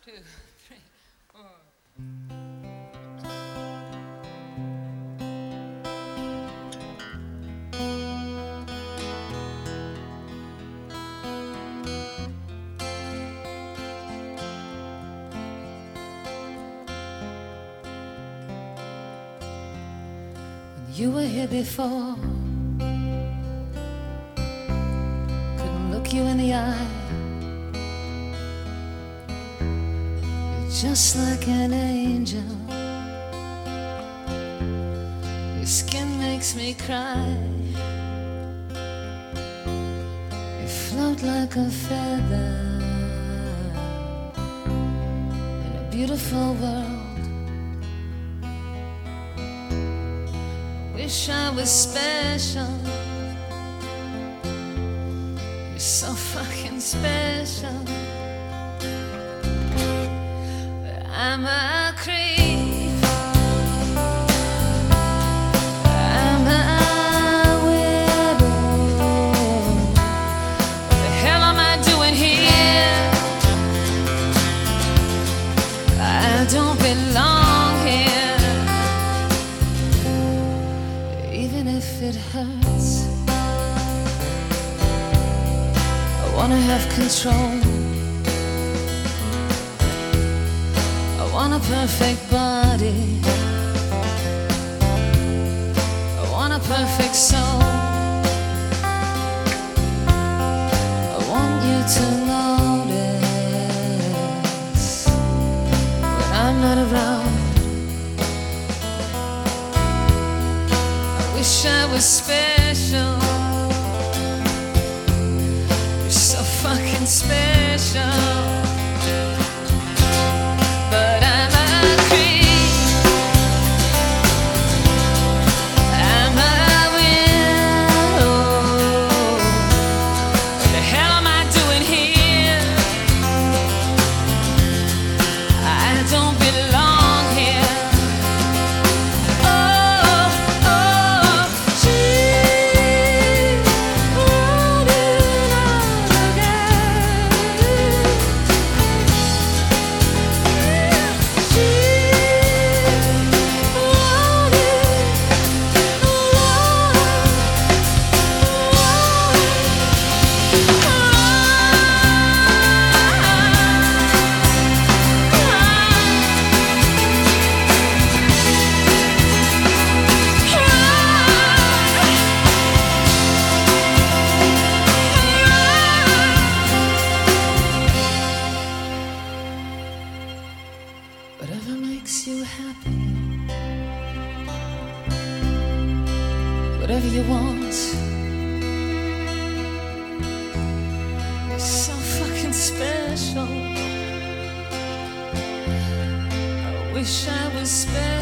2, 3, 4. You were here before, couldn't look you in the eye. You're just like an angel. Your skin makes me cry. You float like a feather in a beautiful world. Wish I was special. You're so fucking special. But I'm a creep. I'm a widow. What the hell am I doing here? I don't belong here. Even if it hurts, I wanna have control. I want a perfect body. I want a perfect soul. I want you to notice when I'm not around. Wish I was special. You're so fucking special. But I'm a creep. I'm a widow. What the hell am I doing here? I don't belong here. Whatever makes you happy, whatever you want. You're so fucking special. I wish I was special.